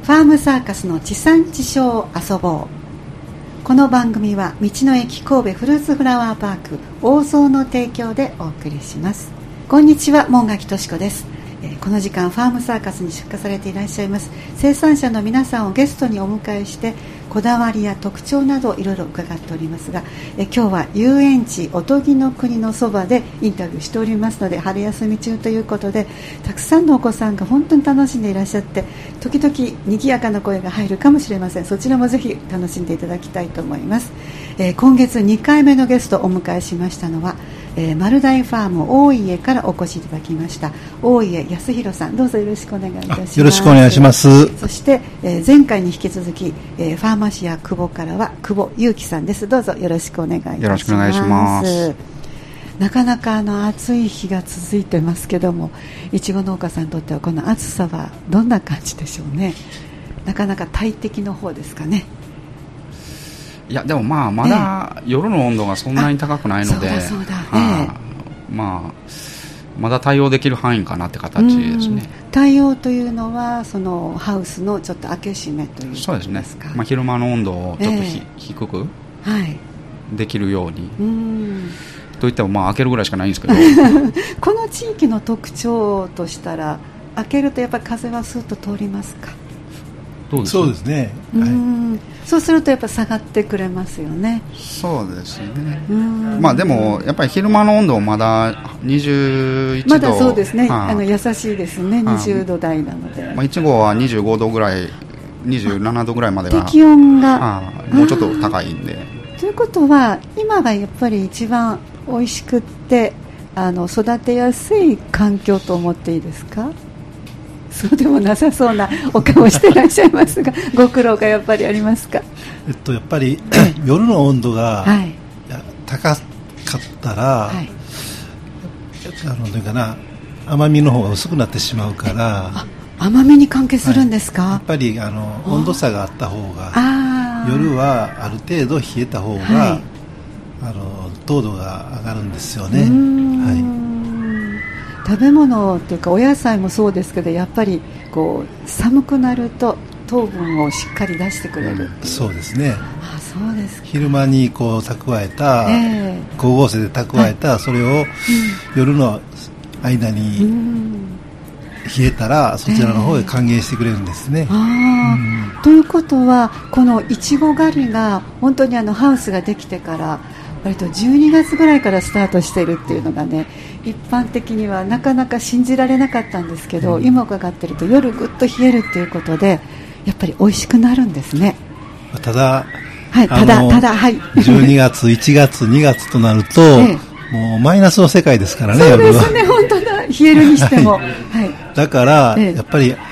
ファームサーカスの地産地消を遊ぼう。この番組は道の駅神戸フルーツフラワーパーク大蔵の提供でお送りします。こんにちは、門垣敏子です。この時間ファームサーカスに出荷されていらっしゃいます生産者の皆さんをゲストにお迎えしてこだわりや特徴などいろいろ伺っておりますが、今日は遊園地おとぎの国のそばでインタビューしておりますので、春休み中ということでたくさんのお子さんが本当に楽しんでいらっしゃって、時々賑やかな声が入るかもしれません。そちらもぜひ楽しんでいただきたいと思います。今月2回目のゲストをお迎えしましたのは丸大ファーム大家からお越しいただきました大家康弘さん、どうぞよろしくお願いいたします。 よろしくお願いします。 そして、前回に引き続き、ファーマシア久保からは久保祐樹さんです。どうぞよろしくお願いいたします。 よろしくお願いします。 なかなか暑い日が続いてますけども、いちご農家さんにとってはこの暑さはどんな感じでしょうね。なかなか大敵の方ですかね。 いやでもまだ夜の温度がそんなに高くないので、まだ対応できる範囲かなって形ですね。 対応というのはそのハウスのちょっと開け閉めということですか。 そうですね、昼間の温度をちょっと、低くできるように、といっても開けるぐらいしかないんですけどこの地域の特徴としたら開けるとやっぱり風はスーッと通りますか。 そうですね、 そうするとやっぱ下がってくれますよね。 そうですね。でもやっぱり昼間の温度もまだ21度、 まだそうですね、優しいですね。20度台なので、 いちごは25度ぐらい、27度ぐらいまでが適温がもうちょっと高いんで。 ということは今がやっぱり一番おいしくって育てやすい環境と思っていいですか。そうでもなさそうなお顔していらっしゃいますがご苦労がやっぱりありますか。 やっぱり夜の温度が高かったら、どういうかな、甘みの方が薄くなってしまうから。 甘みに関係するんですか。 やっぱり温度差があった方が、夜はある程度冷えた方が、糖度が上がるんですよね。 食べ物っていうかお野菜もそうですけど、やっぱりこう寒くなると糖分をしっかり出してくれる。 そうですね。 そうですか。 昼間にこう蓄えた、光合成で蓄えた、それを夜の間に冷えたら、そちらの方へ還元してくれるんですね。 ということはこのいちご狩りが本当にハウスができてから割と12月ぐらいからスタートしているっていうのがね、一般的にはなかなか信じられなかったんですけど、今伺ってると夜ぐっと冷えるっていうことでやっぱり美味しくなるんですね。 ただ、 12 月1月2月となると、もうマイナスの世界ですからね。 そうですね、本当だ、冷えるにしても、 だから、やっぱり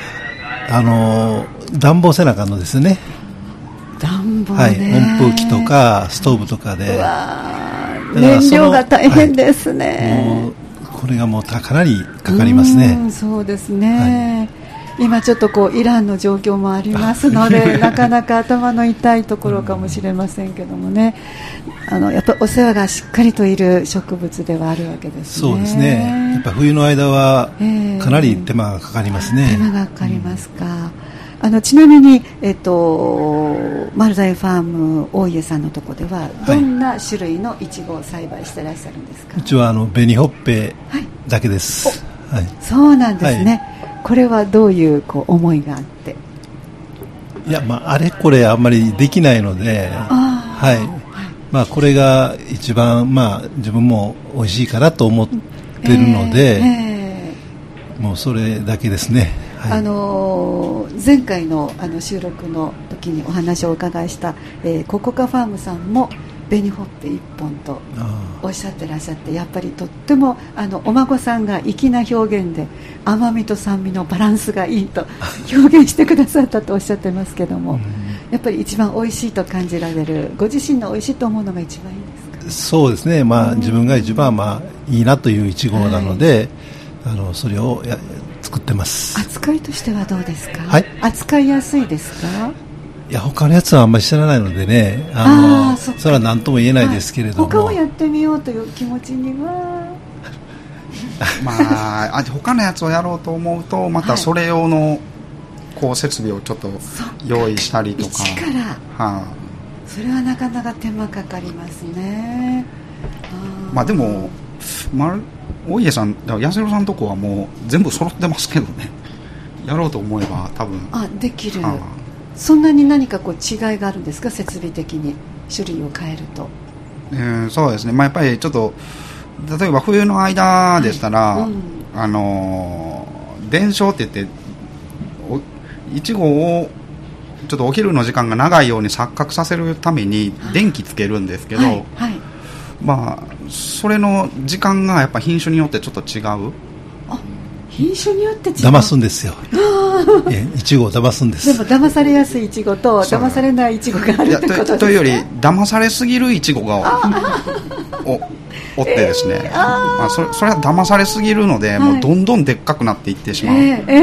暖房せなあかんのですね。 暖房ね、 温風機とかストーブとかで、 燃料が大変ですね。 もうこれがもうかなりかかりますね。 そうですね、今ちょっとイランの状況もありますのでなかなか頭の痛いところかもしれませんけどもね、やっぱりお世話がしっかりといる植物ではあるわけですね。 そうですね。やっぱ冬の間はかなり手間がかかりますね。 手間がかかりますか。ちなみに、丸大ファーム大家さんのところではどんな種類のイチゴを栽培していらっしゃるんですか。 うちは紅ほっぺだけです。 そうなんですね。これはどういう思いがあって。 いや、あれこれあんまりできないので、これが一番、自分も美味しいかなと思ってるので、もうそれだけですね。 前回の収録の時にお話をお伺いした、ココカファームさんも紅ほっぺ一本とおっしゃってらっしゃって、やっぱりとってもお孫さんが粋な表現で甘みと酸味のバランスがいいと表現してくださったとおっしゃってますけども、やっぱり一番おいしいと感じられる、ご自身のおいしいと思うのが一番いいですか。 そうですね、自分が一番いいなというイチゴなので、それを作ってます。 扱いとしてはどうですか。扱いやすいですか。 いや、他のやつはあんまり知らないのでね、それは何とも言えないですけれども、 他をやってみようという気持ちには他のやつをやろうと思うとまたそれ用のこう設備をちょっと用意したりとか。 一からそれはなかなか手間かかりますね。 まあでも、大家さん、八代さんのとこはもう全部揃ってますけどね。やろうと思えば多分できる。そんなに何かこう違いがあるんですか、設備的に種類を変えると。 そうですね、やっぱりちょっと例えば冬の間でしたら、電照って言っていちごをちょっとお昼の時間が長いように錯覚させるために電気つけるんですけど、まあそれの時間がやっぱ品種によってちょっと違う。 品種によって違う。 騙すんですよ。いちごを騙すんです。 でも騙されやすいいちごと騙されないいちごがあるってことですか。 というより騙されすぎるいちごがおってですね、それは騙されすぎるので、もうどんどんでっかくなっていってしまう。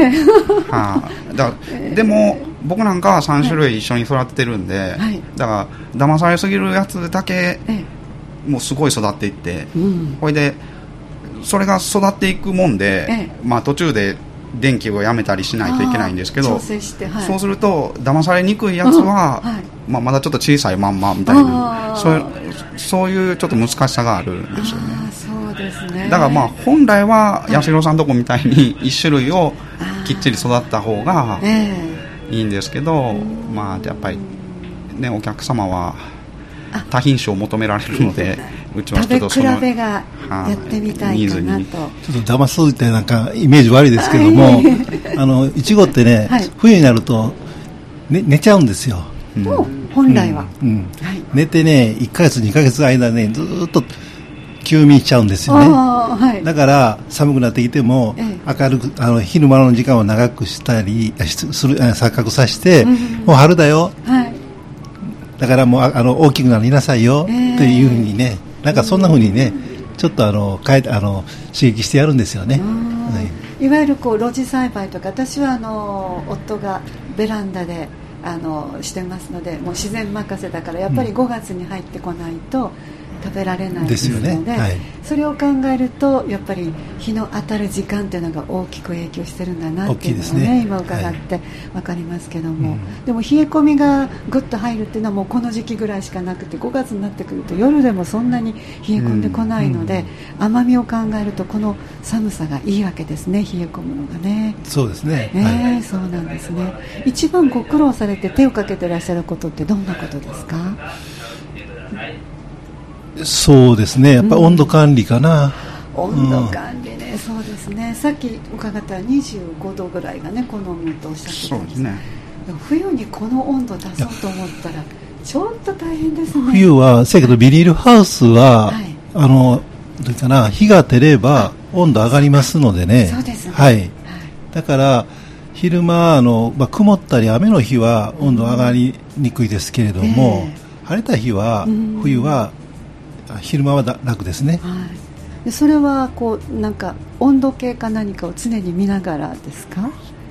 でも僕なんかは3種類一緒に育ててるんで、だから騙されすぎるやつだけもうすごい育っていって、これでそれが育っていくもんで、途中で電気をやめたりしないといけないんですけど、そうすると騙されにくいやつは、まだちょっと小さいまんまみたいな、そういうちょっと難しさがあるんですよね。 そうですね。 だから本来は八代さんとこみたいに1種類をきっちり育った方がいいんですけど、やっぱりね、お客様は多品種を求められるので、うちはちょっと食べ比べがやってみたいかなと。ちょっと騙すってなんかイメージ悪いですけども、いちごってね、冬になると、寝ちゃうんですよ。 本来は、 寝てね、1ヶ月2ヶ月間ね、ずっと休眠しちゃうんですよね。だから寒くなってきても、明るく昼間の時間を長くしたりする、錯覚させて、もう春だよ、だからもう大きくなりなさいよ、っていうふうにね、なんかそんなふうにね、ちょっと刺激してやるんですよね。 いわゆるこう露地栽培とか、私は夫がベランダでしてますので、もう自然任せだから、やっぱり5月に入ってこないと食べられないですので、それを考えるとやっぱり日の当たる時間というのが大きく影響してるんだなっていうのをね、今伺って分かりますけども、でも冷え込みがぐっと入るっていうのはもうこの時期ぐらいしかなくて、5月になってくると夜でもそんなに冷え込んでこないので、甘みを考えるとこの寒さがいいわけですね、冷え込むのがね。 そうですね。 そうなんですね。一番ご苦労されて手をかけていらっしゃることってどんなことですか？ そうですね、やっぱり温度管理かな。 温度管理ね、そうですね。さっき伺った25度ぐらいがね好みとおっしゃってたんです。そうですね。冬にこの温度出そうと思ったらちょっと大変ですね。 冬はせやけどビニールハウスは、どうかな、日が照れば温度上がりますのでね。 そうですね。 だから昼間曇ったり雨の日は温度上がりにくいですけれども、晴れた日は、冬は昼間は楽ですね。 でそれはこうなんか温度計か何かを常に見ながらですか？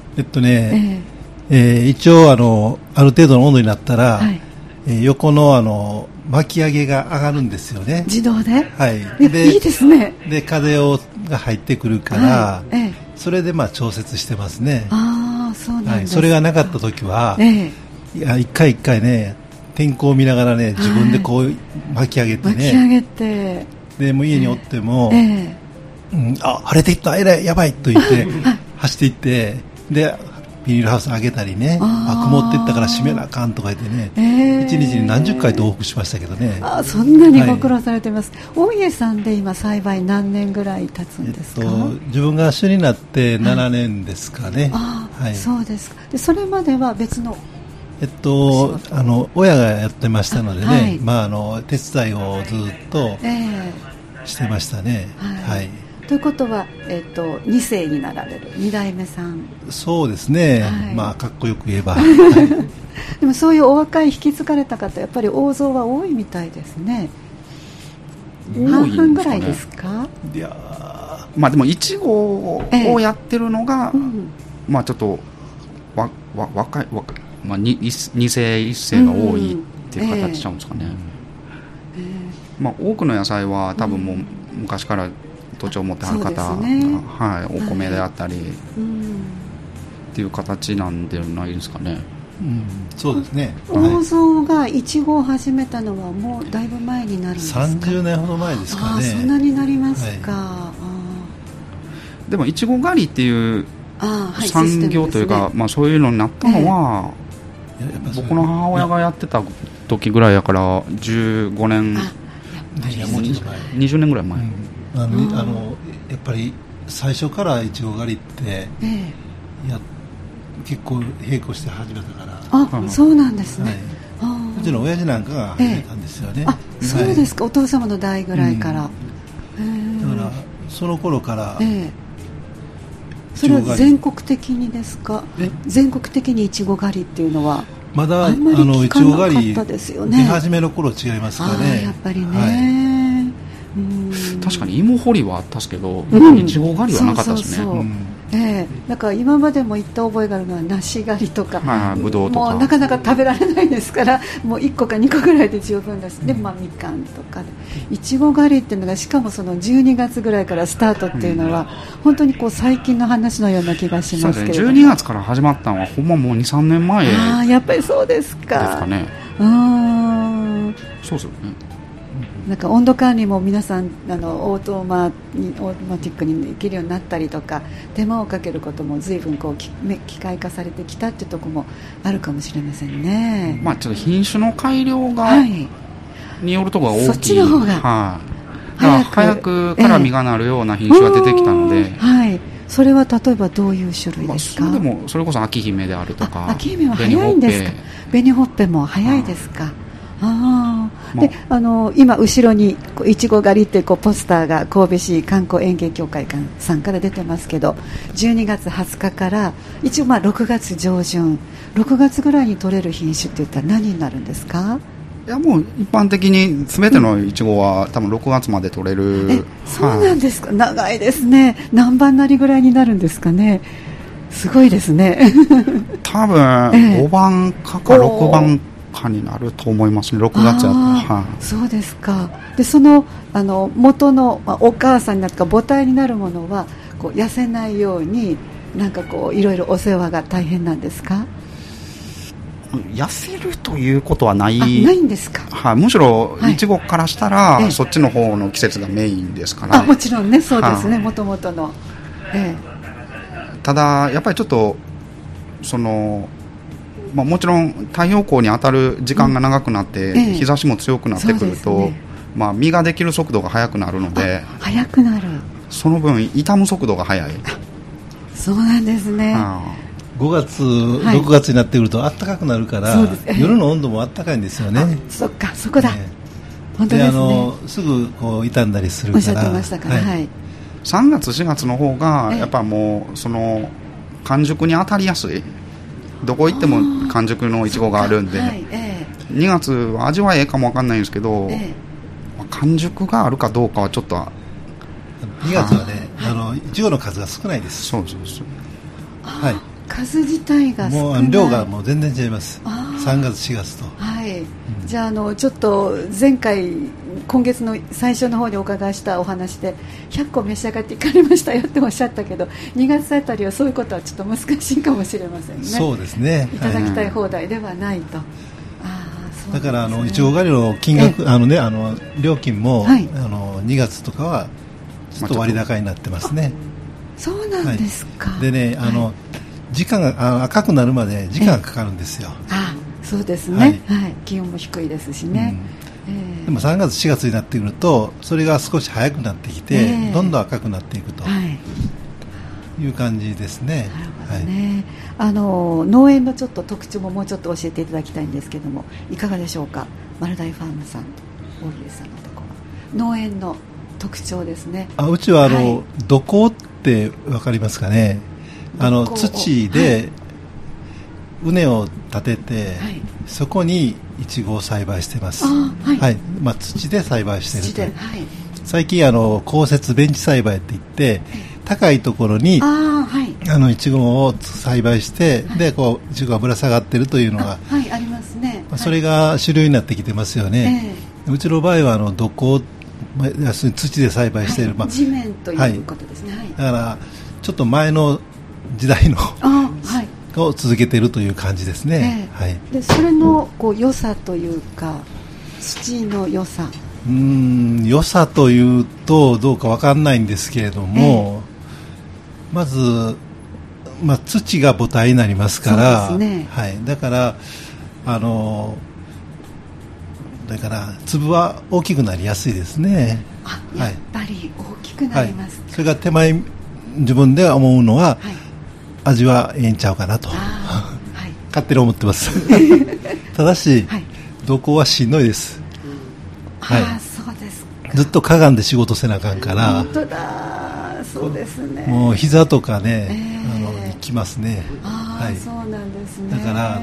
一応ある程度の温度になったら、横の巻き上げが上がるんですよね、 自動で。 でいいですね。 で風が入ってくるから、それで調節してますね。 そうなんです。 それがなかった時は、一回一回ね、天候を見ながらね、自分でこう巻き上げてね、 巻き上げて、 でもう家におっても、晴れてきた、やばいと言って走っていって、でビニールハウス上げたりね、曇っていったから閉めなあかんとか言ってね、一日に何十回と往復しましたけどね。 そんなにご苦労されてます。大家さんで今栽培何年ぐらい経つんですか？ 自分が主になって7年ですかね。 そうですか。でそれまでは別の親がやってましたのでね、手伝いをずっとしてましたね。 ということは、2世になられる2代目さん。 そうですね、かっこよく言えばでもそういうお若い引き継がれた方、やっぱり大蔵は多いみたいですね。半々ぐらいですか？ いやでもいちごをやってるのが、ちょっと若い2世1世が多いっていう形ちゃうんですかね。多くの野菜は多分もう昔から土地を持ってはる方が、お米であったり、 っていう形なんではないですかね。 そうですね。 大蔵がいちごを始めたのはもうだいぶ前になるんですか。 30年ほど前ですかね。 そんなになりますか。 でもいちご狩りっていう産業というか、そういうのになったのは、僕の母親がやってた時ぐらいやから15年20年ぐらい前、 やっぱり最初からいちご狩りって結構並行して始めたから。 そうなんですね。 うちの親父なんかが始めたんですよね。 そうですか。お父様の代ぐらいから。だからその頃からそれは全国的にですか。全国的にいちご狩りっていうのはまだいちご狩り出始めの頃違いますかね。 やっぱりね、 確かに芋掘りはあったんですけど、いちご狩りはなかったですね。 だから今までも行った覚えがあるのは梨狩りとか、 ぶどうとかもうなかなか食べられないですから、もう1個か2個ぐらいで十分だし、でみかんとかいちご狩りっていうのがしかもその12月ぐらいからスタートっていうのは、本当にこう最近の話のような気がしますけれども、 12月から始まったのはほんまもう 2,3 年前やっぱりそうですか。 ですかね。そうですよね。 なんか温度管理も皆さんオートマティックにできるようになったりとか、手間をかけることも随分こう機械化されてきたっていうところもあるかもしれませんね。 ちょっと品種の改良が、によるところが大きい。 そっちの方が、 早くから実がなるような品種が出てきたので、 それは例えばどういう種類ですか。 それこそ秋姫であるとか。 秋姫は早いんですか。紅ほっぺも早いですか。で今後ろにいちご狩りってポスターが神戸市観光園芸協会さんから出てますけど、12月20日から一応6月上旬6月ぐらいに取れる品種っていったら何になるんですか。 いやもう一般的に全てのいちごは多分6月まで取れる。 そうなんですか。長いですね。何番なりぐらいになるんですかね。すごいですね。 多分5番か6番かになると思いますね。6月やったら。 そうですか。でその元の、お母さんになるか母体になるものはこう痩せないようになんかこういろいろお世話が大変なんですか。 痩せるということはないんですか。 むしろいちごからしたら、そっちの方の季節がメインですから。 もちろんね、そうですね。もともとの、 ただやっぱりちょっともちろん太陽光に当たる時間が長くなって、日差しも強くなってくると、実ができる速度が速くなるので、 速くなる。 その分傷む速度が速い。 そうなんですね。 5月、6月になってくると暖かくなるから、夜の温度も暖かいんですよね。 そっか、そこだ。本当ですね。 すぐこう傷んだりするから。 おっしゃってましたから。 3月4月の方がやっぱもう完熟に当たりやすい。どこ行っても完熟のいちごがあるんで、2月は味はええかもわかんないんですけど、完熟があるかどうかはちょっと。 2月はね、いちごの数が少ないです。 そう。 数自体が少ない。 もう量がもう全然違います。3月4月と。 じゃあちょっと今月の最初の方にお伺いしたお話で100個召し上がっていかれましたよっておっしゃったけど、2月あたりはそういうことはちょっと難しいかもしれませんね。 そうですね。 いただきたい放題ではないと。 だからいちご狩りの金額料金も2月とかはちょっと割高になってますね。 そうなんですか。 でね、時間が赤くなるまで時間がかかるんですよ。 そうですね。気温も低いですしね。 でも3月4月になってくるとそれが少し早くなってきて、どんどん赤くなっていくという感じですね。 なるほどね。農園のちょっと特徴ももうちょっと教えていただきたいんですけども、いかがでしょうか。丸大ファームさん、大家さんのところ農園の特徴ですね。 うちは土耕って分かりますかね。土で畝を立てて、そこにいちごを栽培してます。土で栽培していると。最近降雪ベンチ栽培っていって、高いところにいちごを栽培して、でこういちごがぶら下がっているというのがありますね。 それが主流になってきてますよね。うちの場合は土耕、要するに土で栽培している、 地面ということですね。 だからちょっと前の時代のを続けているという感じですね。はい、 でそれの良さというか、土の良さ、 良さというとどうか分かんないんですけれども、まず、土が母体になりますから、そうですね、はい、だから粒は大きくなりやすいですね。 やっぱり大きくなりますか。 それが手前自分で思うのは、味はええんちゃうかなと、勝手に思ってますただし、どこはしんどいです。 そうですか。 ずっとかがんで仕事せなあかんから。 本当だ、そうですね。 もう膝とかね、きますね。 そうなんですね。 だから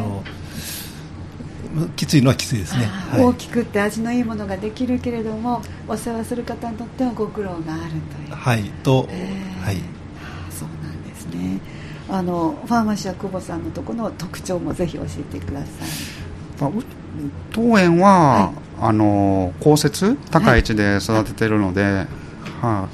きついのはきついですね。 大きくって味のいいものができるけれども、お世話する方にとってはご苦労があるという。 そうなんですね。ファーマシア久保さんのところの特徴もぜひ教えてください。 当園は、降雪高い位置で育てているので、あ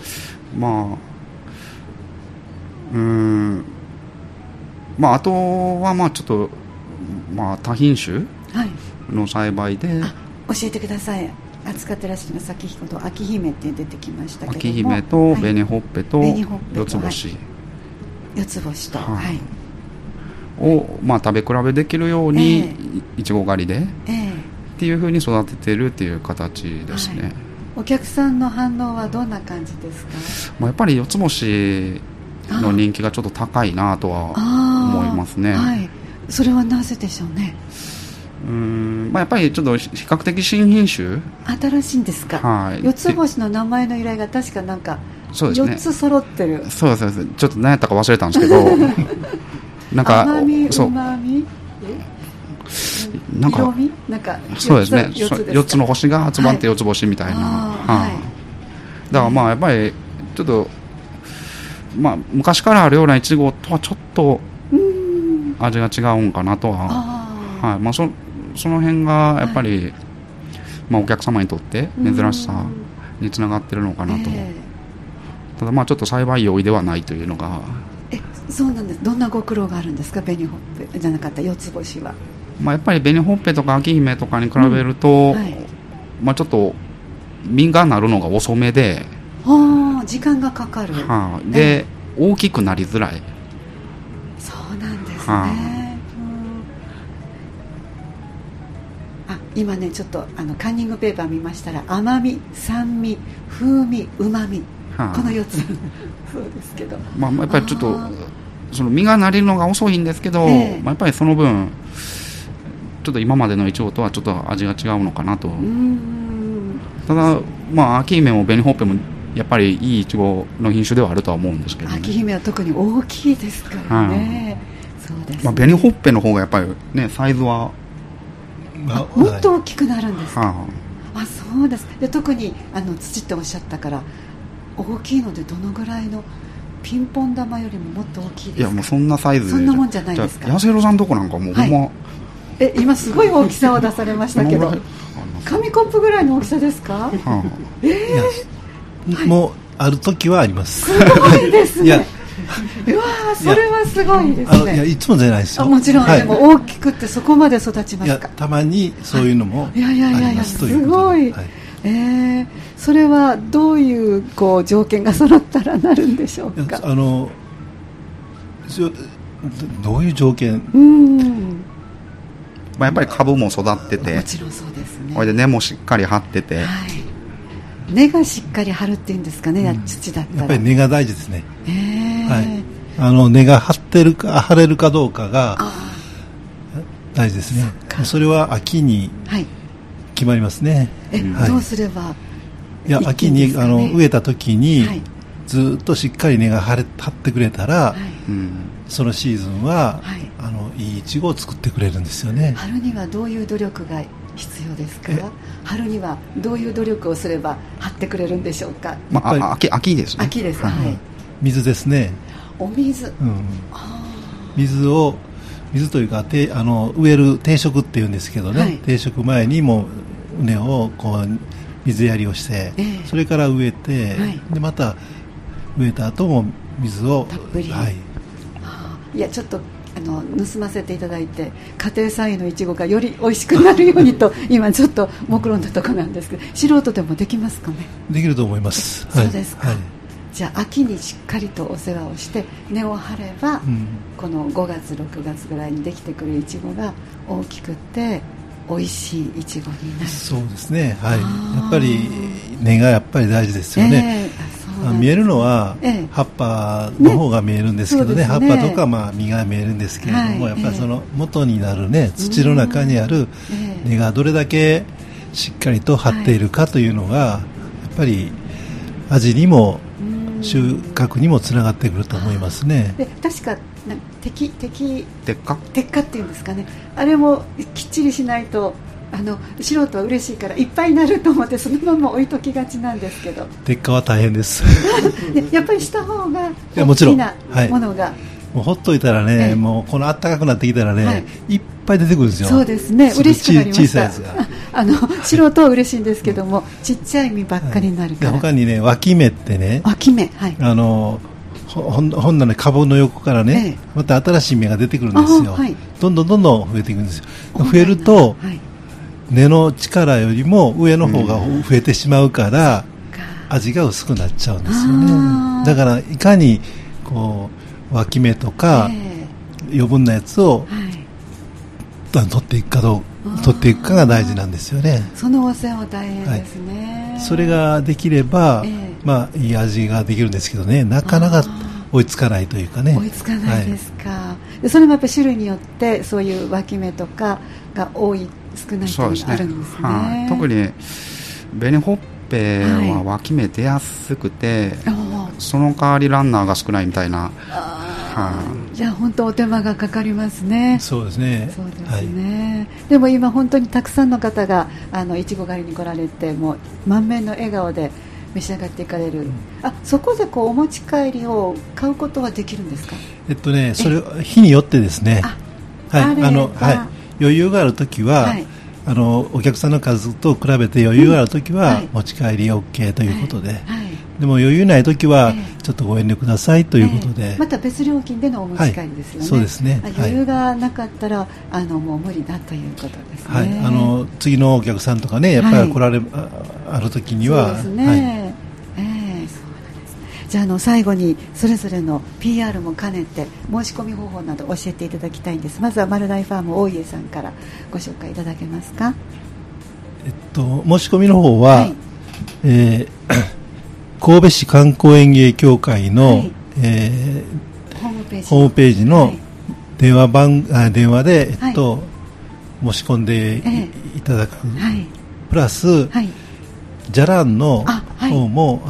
とはちょっと多品種の栽培で、 教えてください。扱ってらっしゃる先ほど秋姫って出てきましたけども、 秋姫と紅ほっぺと四つ星、 四つ星と、 を食べ比べできるようにいちご狩りでっていう風に育ててるっていう形ですね。 お客さんの反応はどんな感じですか？ やっぱり四つ星の人気がちょっと高いなとは思いますね。 それはなぜでしょうね。 やっぱりちょっと比較的新品種、 新しいんですか？四つ星の名前の由来が確か4つ揃ってる。 そうですね。ちょっと何やったか忘れたんですけど甘み、うまみ、色味、 そうですね。4つの星が集まって四つ星みたいな。だからやっぱりちょっと昔からあるようなイチゴとはちょっと味が違うんかなとは、その辺がやっぱり、お客様にとって珍しさにつながってるのかなと。ただちょっと栽培容易ではないというのが。 そうなんです。どんなご苦労があるんですか？紅ほっぺじゃなかった四つ星は。 やっぱり紅ほっぺとか秋姫とかに比べると、ちょっと実がなるのが遅めで、 時間がかかる。 で、大きくなりづらい。 そうなんですね。今ね、ちょっとカンニングペーパー見ましたら、甘み、酸味、風味、うまみ、この4つそうですけど、 やっぱりちょっとその実がなれるのが遅いんですけど、やっぱりその分ちょっと今までのイチゴとはちょっと味が違うのかなと。ただ秋姫も紅ほっぺもやっぱりいいイチゴの品種ではあるとは思うんですけど、 秋姫は特に大きいですからね。そうですね。 紅ほっぺの方がやっぱりね、サイズはもっと大きくなるんですか？そうです。で、特に土っておっしゃったから大きいので、どのぐらいのピンポン玉よりももっと大きいですか？ いや、もうそんなサイズ、 そんなもんじゃないですか？ ヤセロさんとこなんかもうほんま、 今すごい大きさを出されましたけど紙コップぐらいの大きさですか？ もうある時はあります。 すごいですね。うわー、それはすごいですね。 いつもじゃないですよ。 もちろん、でも大きくってそこまで育ちますか？ たまにそういうのもありますということで。すごい。それはどういう条件が揃ったらなるんでしょうか？ どういう条件？ やっぱり株も育ってて、 もちろんそうですね。 これで根もしっかり張ってて、 根がしっかり張るっていうんですかね、土だったら。 やっぱり根が大事ですね。根が張れるかどうかが大事ですね。それは秋に決まりますね。 どうすれば？ 秋に植えた時にずっとしっかり根が張ってくれたら、そのシーズンはいいイチゴを作ってくれるんですよね。 春にはどういう努力が必要ですか？春にはどういう努力をすれば張ってくれるんでしょうか？ 秋ですね。 秋です。 水ですね。 お水。 水というか植える定植っていうんですけどね、定植前にも畝を水やりをして、それから植えて、でまた植えた後も水をたっぷり。いや、ちょっと盗ませていただいて家庭菜園のいちごがより美味しくなるようにと今ちょっと目論んだところなんですけど、素人でもできますかね？ できると思います。 そうですか、はい、じゃあ秋にしっかりとお世話をして根を張れば、この5月6月ぐらいにできてくるいちごが大きくって美味しいいちごになる。 そうですね、はい、やっぱり根がやっぱり大事ですよね。見えるのは葉っぱの方が見えるんですけどね、葉っぱとか実が見えるんですけれども、やっぱりその元になるね、土の中にある根がどれだけしっかりと張っているかというのがやっぱり味にも収穫にもつながってくると思いますね。 で確か鉄火っていうんですかね、あれもきっちりしないと素人は嬉しいからいっぱいになると思ってそのまま置いときがちなんですけど、 鉄火は大変ですでやっぱりした方が大きなものが、 もうほっといたらね、もうこの暖かくなってきたらね、いっぱい出てくるんですよ。 そうですね、嬉しくなりました。 小さいやつが素人は嬉しいんですけども、ちっちゃい実ばっかりになるから、 他にね、脇芽ってね、 脇芽、はい、 ほんなら株の横からね、また新しい芽が出てくるんですよ、はい、どんどん増えていくんですよ。増えると、根の力よりも上の方が増えてしまうから味が薄くなっちゃうんですよね。だからいかにこう脇芽とか余分なやつを取っていくかが大事なんですよね。 そのお世話は大変ですね、 はい、それができれば、いい味ができるんですけどね、なかなか追いつかないというかね。 追いつかないですか、でそれもやっぱり種類によってそういう脇芽とかが多い少ないというのがあるんですね。 特に紅ほっぺは脇芽出やすくて、その代わりランナーが少ないみたいな。 じゃあ本当お手間がかかりますね。 そうですね。 そうですね、でも今本当にたくさんの方がいちご狩りに来られて、もう満面の笑顔で召し上がっていかれる、そこでお持ち帰りを買うことはできるんですか？ それ日によってですね、余裕があるときは、お客さんの数と比べて余裕があるときは持ち帰り OK ということで、でも余裕ないときはちょっとご遠慮くださいということで、 また別料金でのお持ち帰りですよね。 そうですね。 余裕がなかったらもう無理だということですね。 次のお客さんとかね、やっぱり来られあるときには、 そうですね。じゃあ最後にそれぞれの PR も兼ねて申し込み方法など教えていただきたいんです。まずは丸大ファーム大家さんからご紹介いただけますか？ 申し込みの方は、神戸市観光園芸協会の、ホームページの電話で、申し込んでいただく、プラス、じゃらんの方も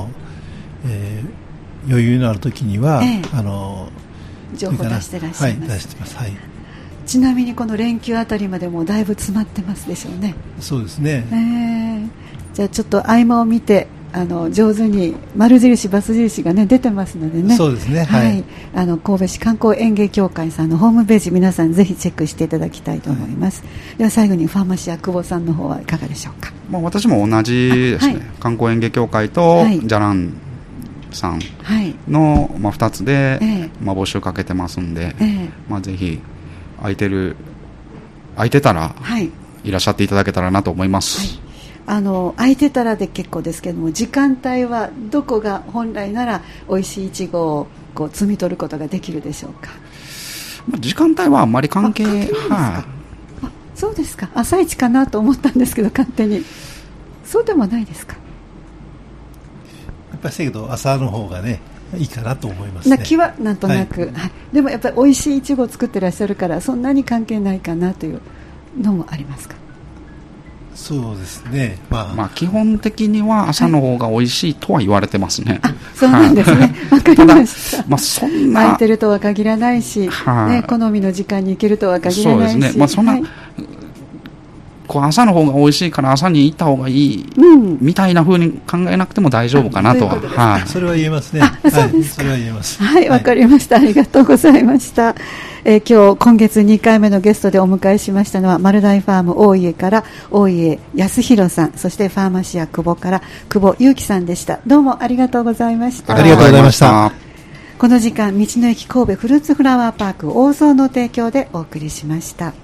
余裕のあるときには、 情報出してらっしゃいます。 出してます。 ちなみにこの連休あたりまでもだいぶ詰まってますでしょうね。 そうですね。 じゃあちょっと合間を見て上手に丸印バツ印が、出てますのでね。 そうですね。 神戸市観光園芸協会さんのホームページ、皆さんぜひチェックしていただきたいと思います。では最後にファーマシア久保さんの方はいかがでしょうか？ 私も同じですね。観光園芸協会とじゃらんさんの、2つで、募集かけてますんで、ぜひ空いてたら、いらっしゃっていただけたらなと思います。 空いてたらで結構ですけども、時間帯はどこが本来なら美味しいいちごを摘み取ることができるでしょうか？ 時間帯はあんまり関係そうですか。朝一かなと思ったんですけど、勝手にそうでもないですか？ やっぱりだけど朝の方がねいいかなと思いますね。 気はなんとなく、でもやっぱり美味しいいちごを作ってらっしゃるからそんなに関係ないかなというのもありますか？ そうですね。 基本的には朝の方が美味しいとは言われてますね。 そうなんですね。わかりました。 そんな空いてるとは限らないし、好みの時間に行けるとは限らないし。 そうですね。そんな、朝の方が美味しいから朝に行った方がいい、みたいな風に考えなくても大丈夫かなとは。 それは言えますね。 そうですか。 それは言えます。 わかりました。ありがとうございました。今月2回目のゲストでお迎えしましたのは丸大ファーム大家から大家康弘さん、そしてファーマシア久保から久保祐樹さんでした。どうもありがとうございました。 ありがとうございました。 この時間、道の駅神戸フルーツフラワーパーク大蔵の提供でお送りしました。